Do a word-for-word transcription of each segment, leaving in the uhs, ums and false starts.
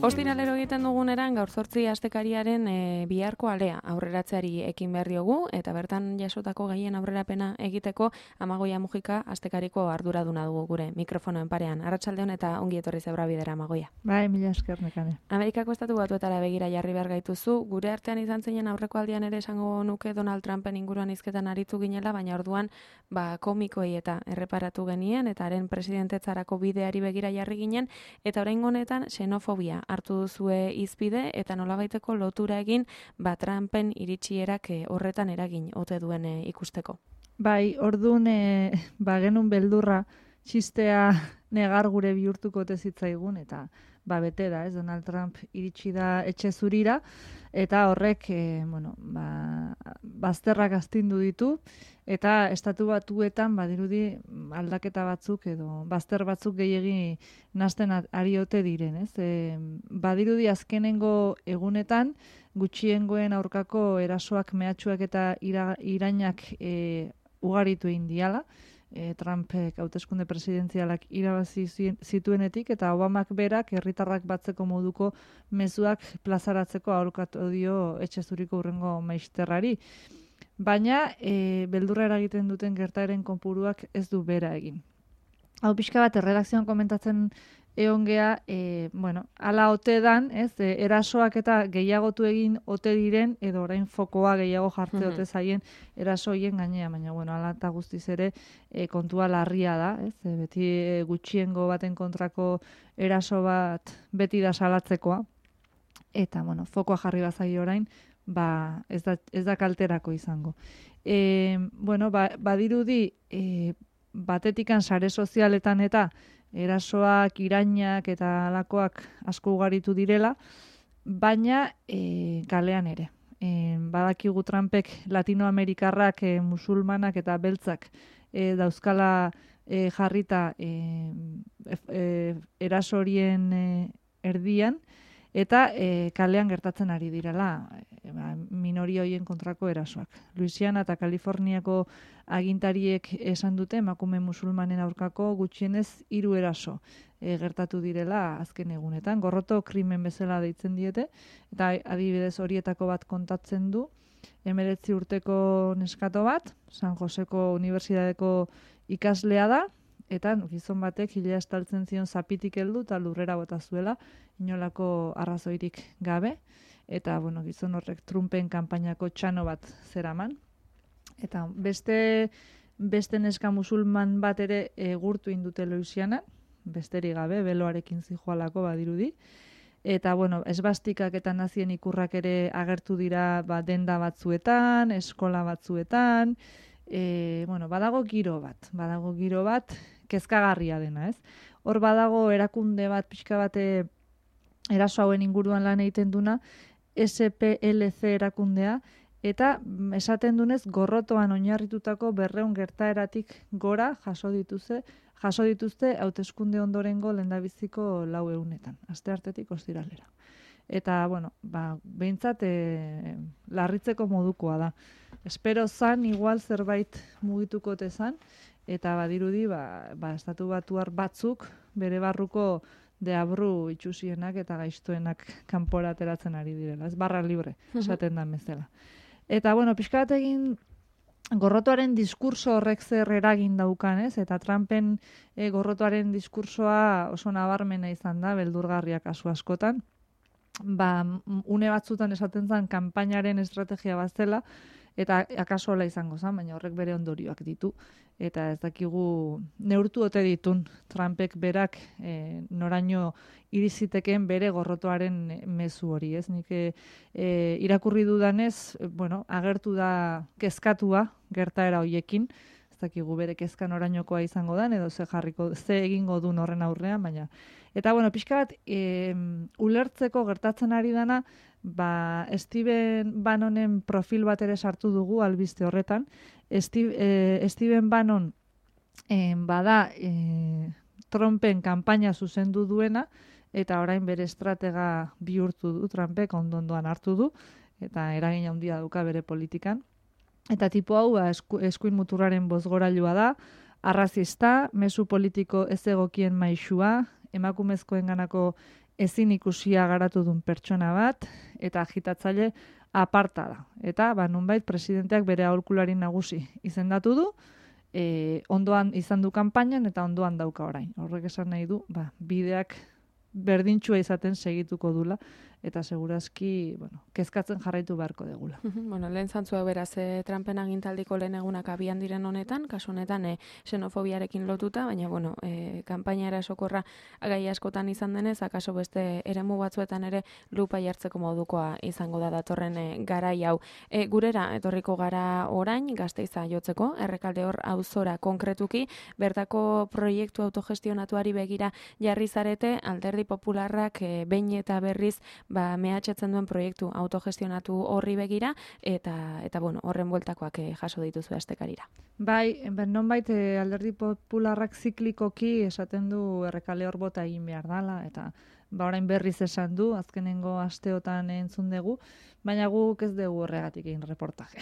Ostiralero egiten duguneran gaur zortzi astekariaren e, biharko alea aurreratzeari ekin behar diogu eta bertan jasotako gehien aurrerapena egiteko Amagoia Mujika astekariko arduraduna dugu gure mikrofonoen parean. Arratsalde on eta ongi etorri zebra bidera Amagoia. Bai, mila esker nekane. Amerikako estatu batuetara begira jarri behar gaituzu, gure artean izan zeinen aurreko aldian ere esango nuke Donald Trumpen inguruan hizketan aritu ginela, baina orduan ba komikoi eta erreparatu genien eta haren presidentetzarako bideari begira jarri ginen eta oraingo honetan xenofobia hartu duzue izpide eta nolabaiteko lotura egin ba Trumpen iritsierak e, horretan eragin ote duen e, ikusteko. Bai, ordun e, ba genun beldurra txistea negar gure bihurtuko ote zitzaigun eta ba bete da, ez, Donald Trump iritsi da etxe zurira eta horrek e, bueno, ba, bazterrak astindu ditu eta estatu batuetan badirudi aldaketa batzuk edo bazter batzuk gehiegi nasten ari ote diren, ez? E, badirudi azkenengo egunetan gutxiengoen aurkako erasoak, mehatxuak eta ira, irainak e, ugaritu egin diala. E, Trumpek hauteskunde presidentzialak irabazi zituenetik eta Obamak berak herritarrak batzeko moduko mezuak plazaratzeko aholkatu dio etxe zuriko hurrengo maisterrari. Baina e, beldurra eragiten duten gertaeren konpuruak ez du bera egin. Hau pixka bat erredakzioan komentatzen egon gea, e, bueno, ala ote dan, ez, e, erasoak eta gehiagotu egin ote diren, edo orain fokoa gehiago jartze ote zaien erasoien gainea, baina, bueno, ala eta guztiz ere e, kontua larria da, ez, e, beti e, gutxiengo baten kontrako eraso bat beti da salatzekoa, eta, bueno, fokoa jarri bazai orain, ba, ez da, ez da kalterako izango. E, bueno, ba, badirudi, e, batetikan sare sozialetan eta erasoak, irainak eta alakoak asko ugaritu direla, baina e, kalean ere. E, badakigu Trumpek Latinoamerikarrak, e, musulmanak eta beltzak e, dauzkala e, jarrita e, e, eraso horien e, erdian, eta e, kalean gertatzen ari direla e, ba, minori horien kontrako erasoak. Louisiana eta Kaliforniako agintariek esan dute emakume musulmanen aurkako gutxienez hiru eraso e, gertatu direla azken egunetan. Gorroto krimen bezala deitzen diete, eta adibidez horietako bat kontatzen du, hemeretzi urteko neskato bat, San Joseko Unibertsitateko ikaslea da, eta gizon batek hilea estaltzen zion zapitik heldu eta lurrera bota zuela, inolako arrazoirik gabe, eta bueno, gizon horrek Trumpen kanpainako txano bat zeraman. Eta beste, beste neska musulman bat ere e, gurtu indute Louisiana, besterik gabe, beloarekin zijoalako badirudi. Eta, bueno, esbastikak eta nazien ikurrak ere agertu dira ba, denda batzuetan, eskola batzuetan, e, bueno, badago giro bat, badago giro bat, kezkagarria dena, ez? Hor badago erakunde bat, pixka bate eraso hauen inguruan lan egiten duna, S P L C erakundea, eta esaten dunez gorrotoan oinarritutako berrehun gertaeratik gora jaso dituzte, jaso dituzte hauteskunde ondorengo lehendabiziko lau egunetan, asteartetik ostiralera. Eta, bueno, ba, behintzat e, larritzeko modukoa da. Espero zan, igual zerbait mugituko tezan, eta badirudi, ba, ba, estatu batuar batzuk bere barruko deabru itxusienak eta gaiztuenak kanpora ateratzen ari direla. Ez barra libre, esaten da bezala. Eta, bueno, pixka bat egin gorrotoaren diskurso horrek zer eragin daukan, ez? Eta Trumpen e, gorrotoaren diskursoa oso nabarmena izan da, beldurgarria kasu askotan. Ba, une batzutan esaten zen kanpainaren estrategia bat zela, eta akaso hola izango zen, baina horrek bere ondorioak ditu. Eta ez dakigu neurtu ote ditun Trumpek berak e, noraino iriziteken bere gorrotoaren mezu hori, ez? Nik e, e, irakurri dudanez, bueno, agertu da kezkatua gertaera hoiekin, ez dakigu bere kezka norainokoa izango dan, edo ze jarriko, ze egingo duen horren aurrean, baina. Eta, bueno, pixka bat, e, ulertzeko gertatzen ari dana, ba, Steven Bannonen profil bat ere sartu dugu albiste horretan. Steve, eh, Steven Bannon eh, bada eh, Trumpen kanpaina zuzendu duena, eta orain bere estratega bihurtu du, Trumpek ondondoan hartu du, eta eragin handia dauka bere politikan. Eta tipo hau, ba, esku, eskuin muturraren bozgorailua da, arrazista, mezu politiko ez egokien maixua, emakumezkoen ganako ezin ikusia garatu duen pertsona bat, eta agitatzaile aparta da. Eta, ba, nunbait, presidenteak bere aholkulari nagusi izendatu du, e, ondoan izan du kanpainan eta ondoan dauka orain. Horrek esan nahi du, ba, bideak berdintxua izaten segituko dula, eta segurazki, bueno, kezkatzen jarraitu beharko degula. Bueno, lehen zantzua beraz, e, Trumpen agintaldiko lehen egunak abian diren honetan, kasu honetan e, xenofobiarekin lotuta, baina, bueno, e, kanpaina erasokorra gai askotan izan denez, akaso beste eremu batzuetan ere lupa jartzeko modukoa izango da datorren e, garai hau. E, gurera, etorriko gara orain, Gasteiza jotzeko, Errekalde hor auzora konkretuki, bertako proiektu autogestionatuari begira jarri zarete, Alderdi Popularrak e, behin eta berriz ba, mehatxatzen duen proiektu autogestionatu horri begira, eta, eta bueno, horren bueltakoak eh, jaso dituzu astekarira. Bai, ben nonbait eh, Alderdi Popularrak ziklikoki esaten du Errekale hor bota egin behar dala, eta ba orain berriz esan du, azkenengo asteotan entzun dugu, baina guk ez dugu horregatik egin reportaje.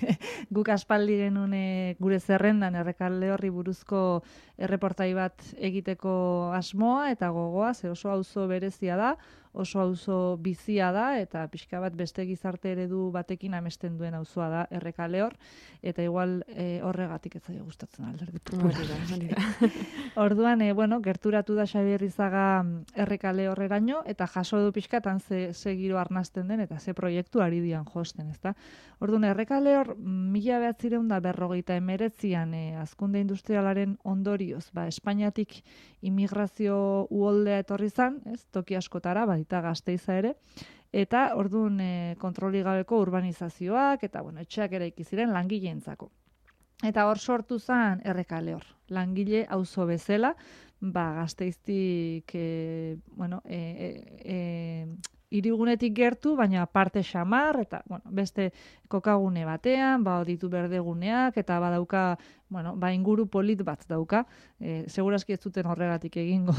Guk aspaldi genuen e, gure zerrendan Errekale horri buruzko erreportai bat egiteko asmoa eta gogoa, ze oso auzo berezia da, oso auzo bizia da, eta pixka bat beste gizarte eredu batekin amesten duen auzoa da Errekale hor, eta igual e, horregatik ez zaio gustatzen Alderdi Popularra. Orduan, e, bueno, gerturatu da Xabier Izaga Errekale horreraino, eta jaso du pixkatan ze, ze giro arnasten den, eta ze proiektu ari dian josten, ezta? Orduan, Errekale hor, mila behatzireun da berrogeita emeretzian e, azkunde industrialaren ondorioz, ba, Espainiatik immigrazio uholdea etorri zan, ez, toki askotara, baita Gasteiza ere, eta orduan e, kontroli gabeko urbanizazioak, eta bueno, etxeak eraiki ziren langileentzako. Eta hor sortu zen Errekale hor, langile auzo bezala, ba, Gasteiztik, e, bueno, e, e, e, irigunetik gertu, baina parte xamar, eta bueno, beste kokagune batean, ba, ditu berdeguneak, eta badauka, bueno, ba, inguru polit bat dauka, e, segurazki ez zuten horregatik egingo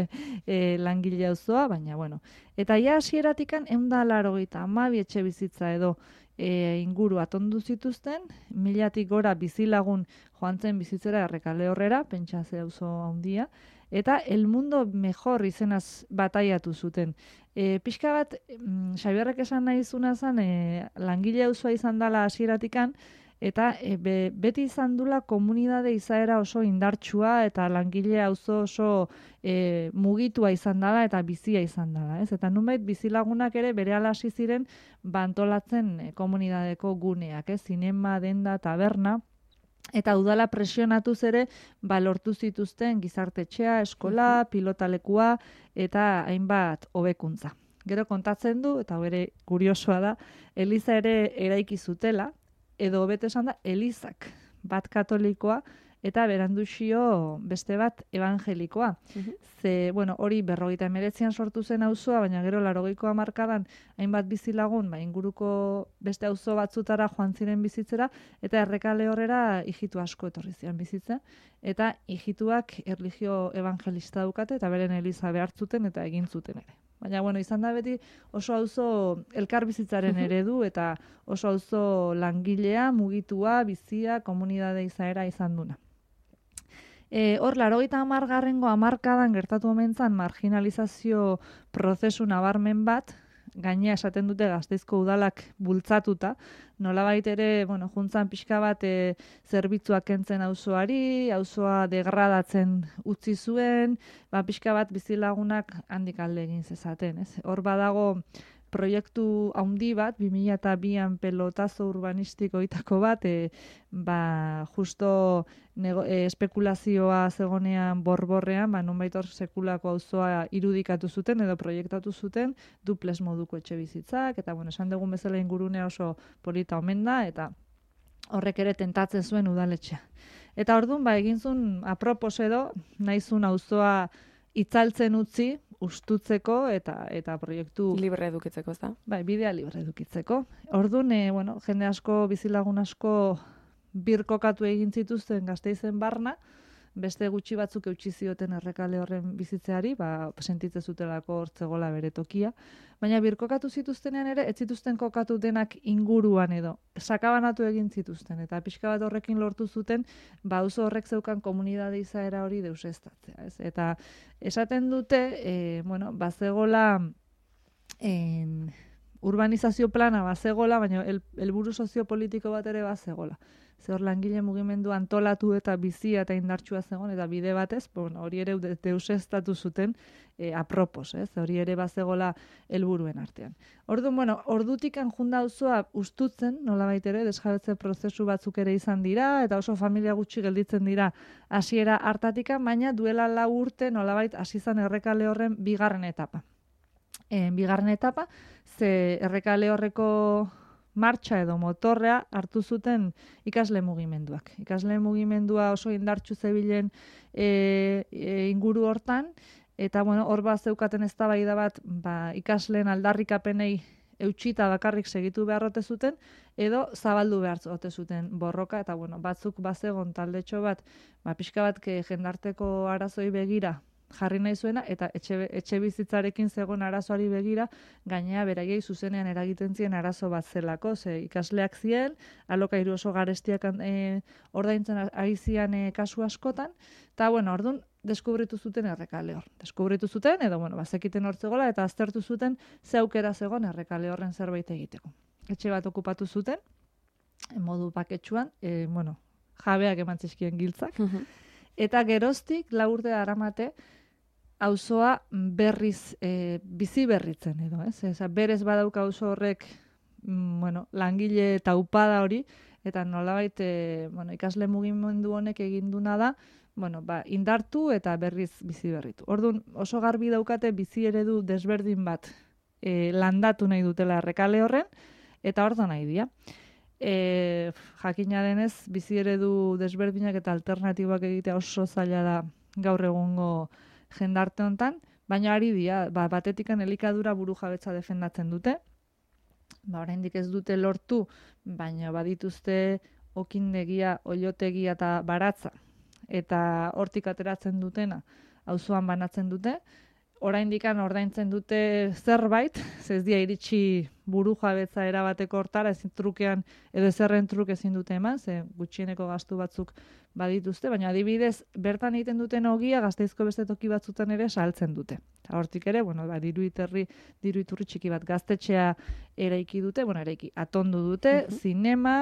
e, langile auzoa, baina bueno. Eta ja hasieratikan ehun eta laurogeita hamabi etxe bizitza edo e, inguru atondu zituzten, milatik gora bizilagun joan zen bizitzera Errekale horrera, pentsa ze auzo handia, eta El Mundo Mejor izenaz bataiatu zuten. E, pixka bat, mm, Xabierrek esan nahi zuna zen, e, langile auzoa izan dela hasieratikan, eta e, be, beti izan dula komunidade izaera oso indartsua, eta langile auzo oso e, mugitua izan dela, eta bizia izan dela. Ez? Eta nunbait bizilagunak ere bere hasi ziren bantolatzen e, komunidadeko guneak, ez? Zinema, denda, taberna, eta udala presionatuz ere, ba, lortu zituzten gizartetxea, eskola, pilotalekua, eta hainbat hobekuntza. Gero kontatzen du, eta bere kuriosoa da, Eliza ere eraiki zutela, edo hobeto esan da, Elizak, bat katolikoa, eta beranduxio beste bat evangelikoa. Uh-huh. Ze, bueno, hori berrogeita emeretzian sortu zen auzoa, baina gero laurogeiko hamarkadan hainbat bizilagun, ba, inguruko beste auzo batzutara joan ziren bizitzera, eta Errekale horrera hijitu asko etorri ziren bizitzen, eta hijituak erlijio evangelista daukate, eta beren eliza behartzuten eta egin zuten ere. Baina, bueno, izan da beti oso auzo elkarbizitzaren eredu, eta oso auzo langilea, mugitua, bizia, komunidade izaera izan duna. E, hor, laurogeita hamargarrengo hamarkadan gertatu omentzan marginalizazio prozesu nabarmen bat, gainea esaten dute Gasteizko udalak bultzatuta, nolabait ere, bueno, juntzan pixka bat e, zerbitzuak kentzen auzoari, auzoa degradatzen utzi zuen, ba, pixka bat bizilagunak handik alde egin zezaten, ez? Hor badago proiektu handi bat, bi mila bian pelotazo urbanistikoitako bat, e, ba, justo nego, e, espekulazioa zegonean borborrean, ba, nonbait hor sekulako auzoa irudikatu zuten edo proiektatu zuten, duples moduko etxe bizitzak, eta bueno, esan dugun bezala ingurune oso polita omen da, eta horrek ere tentatzen zuen udaletxea. Eta orduan, ba, egin zuen apropos edo, nahi zuen auzoa itzaltzen utzi, ustutzeko eta eta proiektu libre edukitzeko, ezta? Bai, bidea libre edukitzeko. Orduan, e, bueno, jende asko, bizilagun asko birkokatu egin zituzten Gasteizen barna, beste gutxi batzuk eutsi zioten Errekale horren bizitzeari, ba, sentitze zutelako hortzegola bere tokia, baina birkokatu zituztenean ere, ez zituzten kokatu denak inguruan edo, sakabanatu egin zituzten, eta pixka bat horrekin lortu zuten, ba, auzo horrek zeukan komunidade izaera hori deusestatzea, ez? Eta esaten dute, e, bueno, bazegola, en, urbanizazio plana bazegola, baina el, helburu soziopolitiko bat ere bazegola. Ze hor langile mugimendu antolatu eta bizia eta indartsua zegoen, eta bide batez, bueno, hori ere deusestatu zuten e, apropos, ez? Hori ere bazegola helburuen artean. Orduan, bueno, ordutikan junda auzoa ustutzen, nolabait ere, desjabetze prozesu batzuk ere izan dira, eta oso familia gutxi gelditzen dira hasiera hartatikan, baina duela lau urte nolabait hasi izan Errekale horren bigarren etapa. E, bigarren etapa, ze Errekale horreko martxa edo motorrea hartu zuten ikasle mugimenduak. Ikasle mugimendua oso indartsu zebilen e, e, inguru hortan, eta bueno, hor bat zeukaten eztabaida bat, ba, ikasleen aldarrikapenei eutxita bakarrik segitu beharrote zuten, edo zabaldu behar ote zuten borroka, eta bueno, batzuk bazegon taldetxo bat, ba, pixka bat jendarteko arazoi begira jarri nahi zuena, eta etxe, etxe bizitzarekin zegoen arazoari begira, gainea beraiei zuzenean eragiten zien arazo bat zelako, ze ikasleak zien, alokairu oso garestiak e, ordaintzen ari zian e, kasu askotan, eta bueno, orduan, deskubritu zuten Errekale hor. Deskubritu zuten, edo bueno, bazekiten hortzegola, eta aztertu zuten ze aukera zegoen Errekale horren zerbait egiteko. Etxe bat okupatu zuten, modu paketsuan, e, bueno, jabeak eman zizkien giltzak, eta geroztik lau urte daramate, auzoa berriz e, bizi berritzen edo, ez? Eza, berez badauka auzo horrek mm, bueno, langile taupada hori, eta nolabait e, bueno, ikasle mugimendu honek egin duna da, bueno, ba, indartu eta berriz bizi berritu. Orduan, oso garbi daukate bizi eredu desberdin bat e, landatu nahi dutela Errekale horren, eta ordo nahi dira. E, jakina denez, bizi eredu desberdinak eta alternatibak egitea oso zaila da gaur egungo jendarte hontan, baina ari dira, ba, batetikan elikadura burujabetza defendatzen dute, ba, oraindik ez dute lortu, baina badituzte okindegia, oilotegia eta baratza, eta hortik ateratzen dutena, auzoan banatzen dute, oraindikan ordaintzen dute zerbait, ez dia iritsi burujabetza erabateko hortara, ezin trukean edo zerren truk ezin dute eman, ze gutxieneko gastu batzuk badituzte, baina adibidez, bertan egiten duten ogia Gasteizko beste toki batzutan ere saltzen dute. Eta hortik ere, bueno, ba, diru iterri, diru iturri txiki bat gaztetxea eraiki dute, bueno, eraiki atondu dute, uh-huh. Zinema,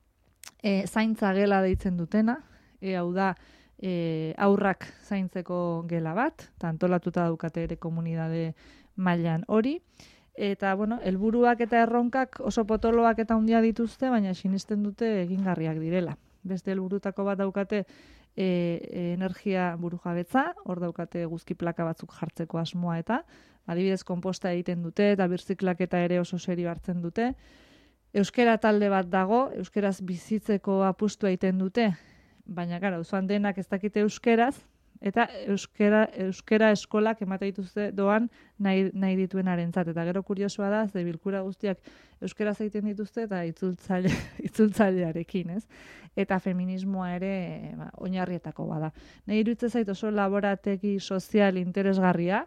e, zaintza gela deitzen dutena, e, hau da, E, aurrak zaintzeko gela bat, eta antolatuta daukate ere komunidade mailan hori, eta, bueno, helburuak eta erronkak oso potoloak eta handia dituzte, baina sinisten dute egingarriak direla. Beste helburutako bat daukate e, e, energia burujabetza, hor daukate guzki plaka batzuk jartzeko asmoa eta, adibidez konposta egiten dute, eta birziklaketa ere oso serio hartzen dute. Euskera talde bat dago, euskeraz bizitzeko apustua egiten dute, baina gara, auzoan denak ez dakite euskeraz, eta euskera, euskera eskolak emate dituzte doan nahi, nahi dituenarentzat. Eta gero kuriosoa da, ze bilkura guztiak euskeraz egiten dituzte eta itzultzaile, itzultzailearekin, ez? Eta feminismoa ere ba, oinarrietako bada. Nahi iruditzen zait oso laborategi sozial interesgarria,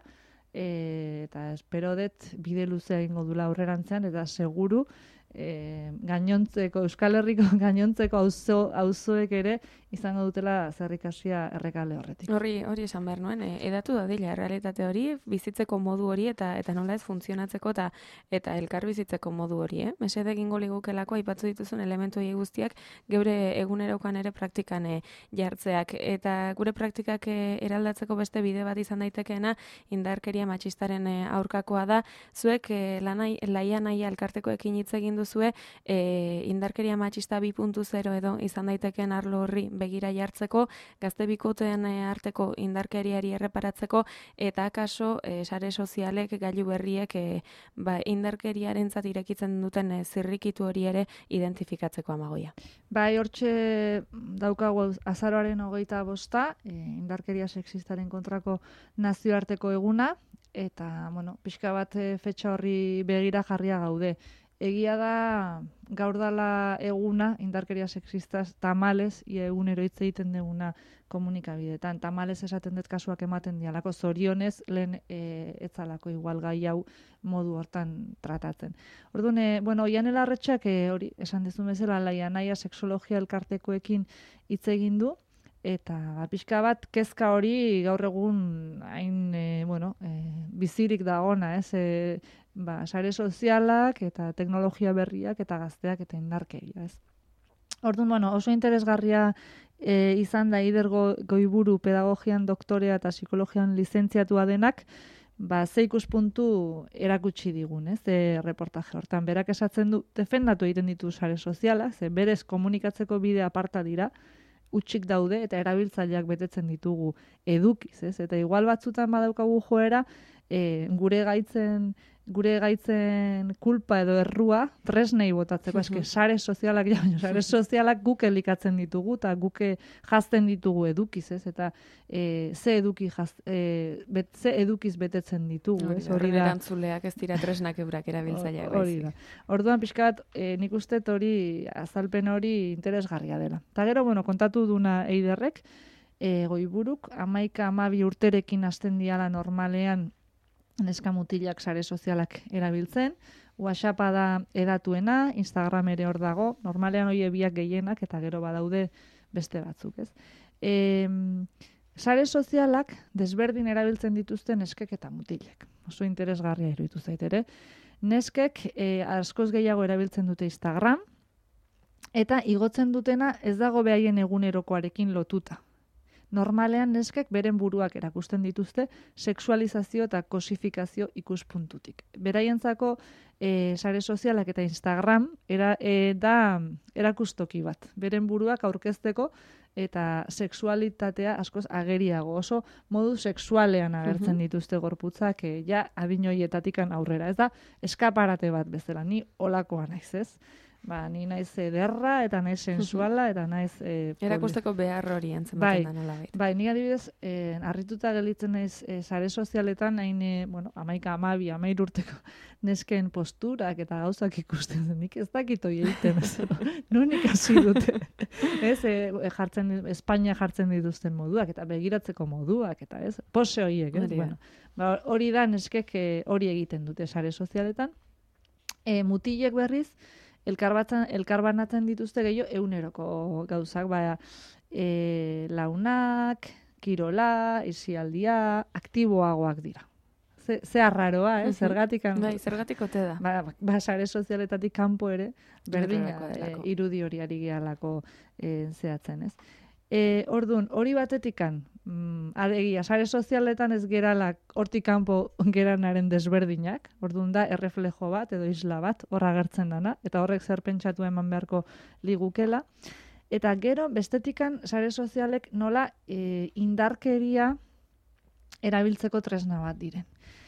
e, eta espero dut bide luzea egingo dula aurrerantzean, eta seguru, E, gainontzeko, Euskal Herriko gainontzeko auzo, auzoek ere izango dutela zerrikasia Errekale horretik. Horri, hori esan behar nuen, e, edatu da dila errealitate hori, bizitzeko modu hori eta eta nola ez funtzionatzeko eta eta elkar bizitzeko modu hori, eh? Mesede egingo ligukelako aipatzu dituzun elementu hori guztiak geure egunerokan ere praktikan e, jartzeak, eta gure praktikak e, eraldatzeko beste bide bat izan daitekeena indarkeria matxistaren e, aurkakoa da. Zuek e, lanai, laia nahi elkartekoekin hitz egin duzue, e, indarkeria matxista bi puntu zero edo izan daitekeen arlo horri begira jartzeko, gazte bikoteen arteko indarkeriari erreparatzeko, eta akaso e, sare sozialek, gailu berriek e, ba, indarkeriarentzat irekitzen duten e, zirrikitu hori ere identifikatzeko amagoia. Bai, hortxe daukagu azaroaren hogeita bosta, e, indarkeria sexistaren kontrako nazioarteko eguna, eta, bueno, pixka bat e, fetxa horri begira jarria gaude. egia da gaur dala eguna indarkeria sexistaz tamales ia egunero hitz egiten deguna komunikabidetan. Tamales esaten dut kasuak ematen dialako, zorionez lehen e, etzalako igual gai hau modu hortan tratatzen. Orduan, e, bueno, Oiane Larretxak e, hori esan dizun bezala laia naia sexologia elkartekoekin hitz egin du, eta pixka bat kezka hori gaur egun hain e, bueno, e, bizirik dagona, ez? E, ba, sare sozialak eta teknologia berriak eta gazteak eta indarkeria, ez? Orduan, bueno, oso interesgarria e, izan da Ider Goiburu pedagogian doktorea eta psikologian lizentziatua denak, ba, ze ikuspuntu erakutsi digun, ez, e, reportaje hortan. Berak esatzen du, defendatu egiten ditu sare sozialak, ze berez komunikatzeko bide aparta dira, utxik daude eta erabiltzaileak betetzen ditugu edukiz, ez? Eta igual batzutan badaukagu joera, e, gure gaitzen gure gaitzen kulpa edo errua tresnei botatzeko, eske sare sozialak ja, sare sozialak guk elikatzen ditugu eta guk jazten ditugu edukiz, ez? Eta e, ze eduki jaz, e, bet, ze edukiz betetzen ditugu, ez? Hori da. Erantzuleak ez dira tresnak eurak erabiltzaileak. Hori da. Orduan pixka bat, e, nik uste hori azalpen hori interesgarria dela. Ta gero, bueno, kontatu duna Eiderrek, e, Goiburuk hamaika hamabi urterekin hasten diala normalean neska mutilak sare sozialak erabiltzen, WhatsAppa da edatuena, Instagram ere hor dago, normalean hoie biak gehienak eta gero badaude beste batzuk, ez? E, sare sozialak desberdin erabiltzen dituzten neskek eta mutilek. Oso interesgarria iruditu zait ere. Neskek e, askoz gehiago erabiltzen dute Instagram eta igotzen dutena ez dago behaien egunerokoarekin lotuta. Normalean neskek beren buruak erakusten dituzte sexualizazio eta kosifikazio ikuspuntutik. Beraientzako e, sare sozialak eta Instagram era, e, da erakustoki bat. Beren buruak aurkezteko eta sexualitatea askoz ageriago. Oso modu sexualean agertzen dituzte gorputzak e, ja adinoietatikan aurrera. Ez da eskaparate bat bezala, ni olakoa naiz, ez? Ba, ni naiz ederra eta naiz sensuala eta naiz e, erakusteko behar hori entzematen bai, da nolabait. Bai, ni adibidez eh, harrituta gelditzen naiz e, sare sozialetan hain e, bueno, hamaika hamabi hamair urteko nesken posturak eta gauzak ikusten zen. Nik ez dakit hori egiten ez. Nun ikasi dute. Ez, e, jartzen Espainia jartzen dituzten moduak eta begiratzeko moduak eta ez, pose horiek, ez? Bueno, ba, hori da neskek hori egiten dute sare sozialetan. E, mutilek berriz elkarbanatzen dituzte gehiago eguneroko gauzak, ba, e, launak, kirola, isialdia, aktiboagoak dira. Ze, ze arraroa, eh? Zergatik bai, zergatik ote da. Ba, ba, sare sozialetatik kanpo ere, berdina e, irudi hori ari gehalako e, zehatzen, ez? E, orduan, hori batetikan, mm, adegia, sare sozialetan ez gerala hortik kanpo geranaren desberdinak, orduan da erreflejo bat edo isla bat, horra agertzen dana, eta horrek zer pentsatu eman beharko ligukela. Eta gero, bestetikan, sare sozialek nola e, indarkeria erabiltzeko tresna bat diren.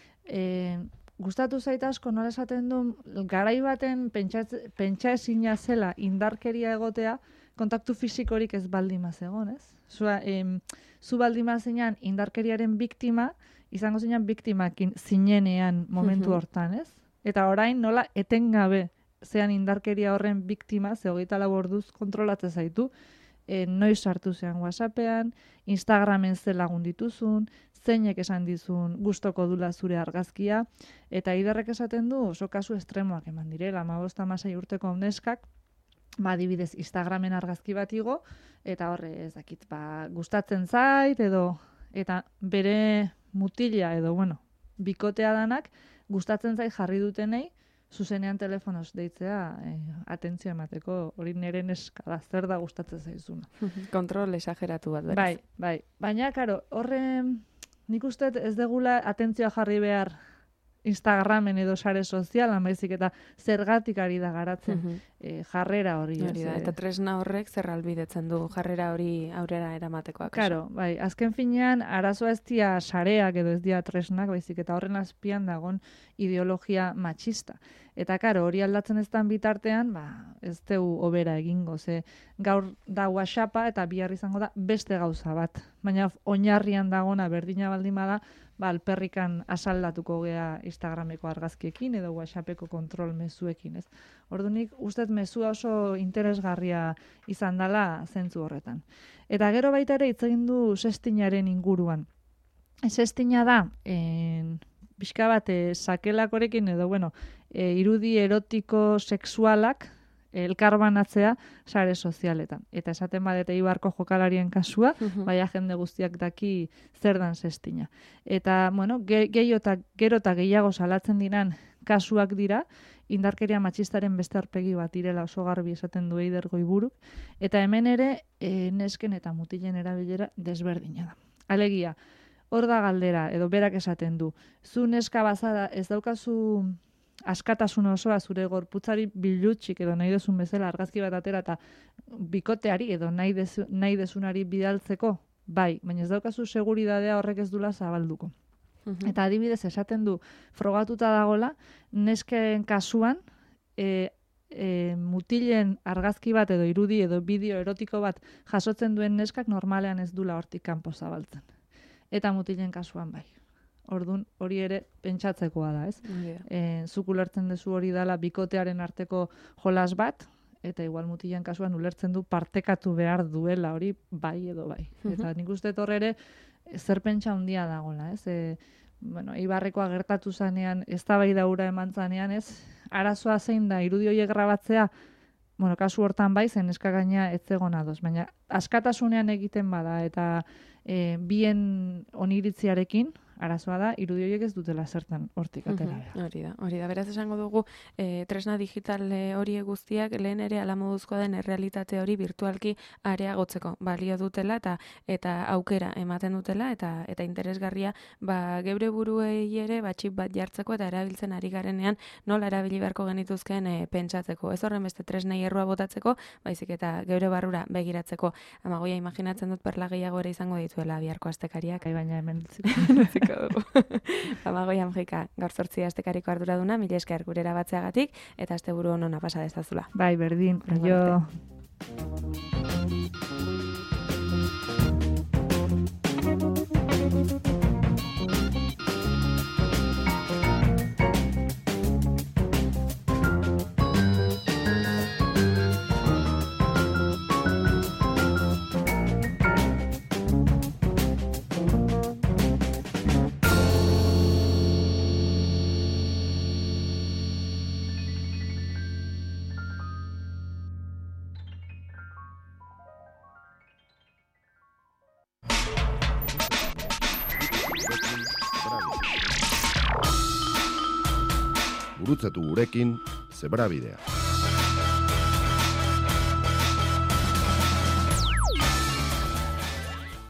E, gustatu zait asko nola esaten du, garai baten pentsa ezina zela indarkeria egotea, kontaktu fisikorik ez baldima zegon, ez? Zua, em, zu baldima zeinan indarkeriaren biktima, izango zeinan biktimakin zinenean momentu hortan, ez? Eta orain nola etengabe zean indarkeria horren biktima, ze hogeita lau orduz kontrolatzen zaitu, e, noiz sartu zean WhatsAppean, Instagramen ze lagun dituzun, zeinek esan dizun gustoko dula zure argazkia, eta Iderrek esaten du oso kasu estremoak eman direla, hamabost hamasei urteko neskak, ba, adibidez, Instagramen argazki bat igo, eta horre, ez dakit, ba, gustatzen zait, edo, eta bere mutila, edo, bueno, bikotea danak, gustatzen zait jarri dutenei, zuzenean telefonoz deitzea, eh, atentzio emateko, hori nire neska, zer da gustatzen zaizuna. Kontrol esageratu bat, berez. Bai, bai. Baina, karo, horre, nik uste ez degula atentzioa jarri behar Instagramen edo sare sozialan, baizik eta zergatik ari da garatzen uh -huh. e, jarrera hori. Hori da, eta tresna horrek zer albidetzen du jarrera hori aurrera eramatekoak. Karo, bai, azken finean, arazoa ez dia sareak edo ez dia tresnak, baizik eta horren azpian dagon ideologia matxista. Eta karo, hori aldatzen eztan bitartean, ba, ez teu obera egingo, ze gaur da WhatsAppa eta bihar izango da beste gauza bat. Baina oinarrian dagona berdina baldin bada, ba, alperrikan asaldatuko gea Instagrameko argazkiekin edo WhatsAppeko kontrol mezuekin, ez? Ordunik, ustez mezua oso interesgarria izan dela zentzu horretan. Eta gero baita ere hitz egin du sextinaren inguruan. Sextina da, en, pixka bat, e, sakelakorekin edo, bueno, e, irudi erotiko sexualak elkarbanatzea sare sozialetan. Eta esaten badete Eibarko jokalarien kasua, uh-huh. baina jende guztiak daki zer dan sextina. Eta, bueno, ge, gehiago eta gero eta gehiago salatzen diran kasuak dira, indarkeria matxistaren beste aurpegi bat direla oso garbi esaten du Eider Goiburuk, eta hemen ere e, nesken eta mutilen erabilera desberdina da. Alegia, hor da galdera, edo berak esaten du, zu neska bazara ez daukazu askatasun osoa zure gorputzari bilutxik edo nahi dezun bezala argazki bat atera eta bikoteari edo nahi, dezu, nahi dezunari bidaltzeko, bai, baina ez daukazu seguridadea horrek ez dula zabalduko. Uh-huh. Eta adibidez esaten du, frogatuta dagola, nesken kasuan, e, e, mutilen argazki bat edo irudi edo bideo erotiko bat jasotzen duen neskak normalean ez dula hortik kanpo zabaltzen. Eta mutilen kasuan bai. Ordun hori ere pentsatzekoa da, ez? Yeah. E, zuk ulertzen duzu hori dala bikotearen arteko jolas bat, eta igual mutilen kasuan ulertzen du partekatu behar duela hori bai edo bai. Uh-huh. Eta nik uste horre ere zer pentsa handia dagoela, ez? E, bueno, Eibarrekoa gertatu zanean, ez da bai daura eman zanean, ez? Arazoa zein da, irudi horiek grabatzea, bueno, kasu hortan bai, zen eska gaina ez zegoen ados, baina askatasunean egiten bada, eta e, bien oniritziarekin, arazoa da, irudi horiek ez dutela zertan hortik atera. Uh-huh. Hori da, hori da. Beraz esango dugu, e, tresna digital horiek guztiak lehen ere ala moduzkoa den errealitate hori virtualki areagotzeko balio dutela eta eta aukera ematen dutela eta eta interesgarria ba geure buruei ere ba txip bat jartzeko eta erabiltzen ari garenean nola erabili beharko genituzkeen e, pentsatzeko. Ez horren beste tresnei errua botatzeko, baizik eta geure barrura begiratzeko. Amagoia imaginatzen dut perla gehiago ere izango dituela biharko astekariak. Ai, baina hemen Amagoia Amjika, gaur zortzi astekariko arduraduna, mila esker gure erabatzeagatik, eta asteburu honona pasa dezazula. Bai, berdin, jo. Gurutzatu gurekin Zebrabidea.